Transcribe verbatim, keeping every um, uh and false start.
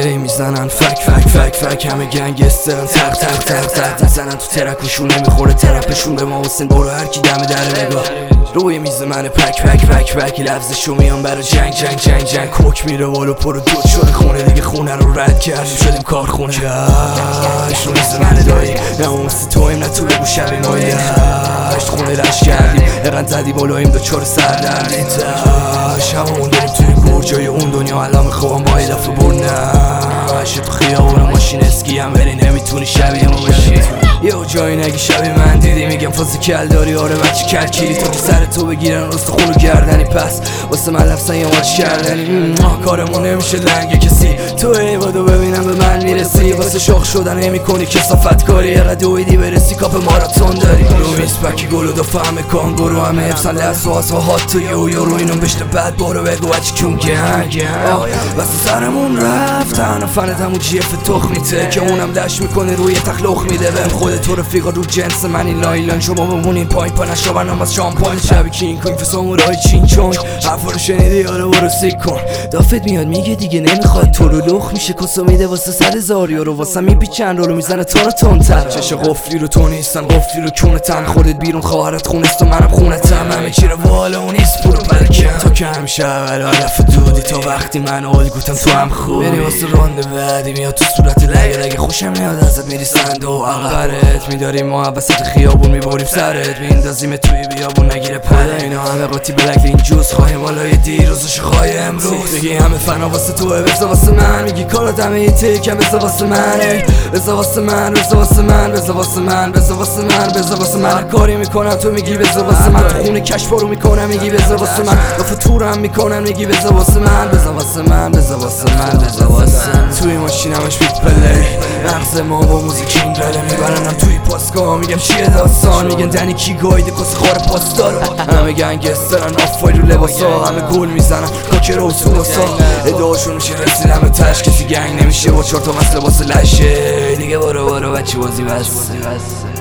ای میزنن فک فک فک فک همه گنگسترن تق تق تق تق میزنن تو ترکشون نمیخوره ترپشون به ما حسین برو هر کی دم در نگاه روی میز من پک پک پک پک لفظشو میان برا جنگ جنگ جنگ جنگ کوک میره بالا پرو دود شده خونه دیگه خونه رو رد کردیم شدیم کارخونه جشت رو میز من دایی نه اون مثل تویم نه تو بگو شبی مایی جشت خونه رش کردیم اقن زدی بالاییم دو چور سردردی تش همون داریم توی گرجای اون دنیا الان میخوام با یه دفعه برنم تو خیابون ماشین اسکی هم بری نمیتونی شبیه ما باشی یه جایی نگی شبیه من دیدی میگم فاز کل داری آره بچه کل کلی تو که سر تو بگیرن راست خونو گردنی پس واسه من لفظن یه مارش کردنی کارمون نمیشه لنگ کسی تو ای بادو ببینم به من میرسی واسه شاخ شدن نمی کنی کسافت کاری یه دویدی برسی کاپ ماراتون داری رو میز پکی گلو دو فهمه کانگورو همه افسان لحظه هاسا هات تو یو یورو اینو بشته بعد برو بگو بچه کون گنگ واسه سرمون رفتن و فنت همون جیف تخمیته که اونم دشت میکنه روی تخلوخ میده بهم خود تو رفیقا رو جنس من این لایلان شما بمونین پای پا نشابن هم از شامپاین شبی کین کنیم فسامورای چین چون حرفا رو شنیدی آره برو سیک کن دافت میاد میگه دیگه نمیخواد تو رو لخ میشه کسو میده واسه سر زاری رو واسه میپیچن رو میزنه تو رو تونتر چش قفلی رو تو نیستن قفلی رو کونه تن خودت بیرون خواهرت خونست و منم خونتم همه چی رو والا اون نیست برو بلکن تو که همیشه اول علف دودی تا وقتی من آلگوتم تو هم خوبی بری واسه رانده بعدی میاد تو صورت لگه لگه خوشم میاد ازت میری سند و عقبرت میداریم ما وسط خیابون میبریم سرت میندازیم توی بیابون نگیره پله اینا همه قاطی بلک این جوز خواهیم بالای دیروزش خواهی امروز میگی همه فنا واسه توه بزا واسه من میگی کارات همه یه تیکم بزا واسه من بزا واسه من بزا واسه من بزا واسه من بزا واسه من بزا واسه من کاری میکنم تو میگی بزا واسه من تو خونه کشف رو میکنم میگی بزا واسه من رفت تورم میکنم میگی بزا واسه من بزا واسه من بزا واسه من بزا واسه من توی ماشینمش بیت پلی مغز ما با موزیک این گله میبرنم توی پاسگاه میگم چیه داستان میگن دنی کی گایده کس خار پاسدارو همه گنگسترن آفای رو لباسا همه گل میزنن کاکر و سوسا ادعاشون میشه رسیدم به تش کسی گنگ نمیشه با چهار تا مسئله واسه لشه دیگه برو برو بچه بازی بس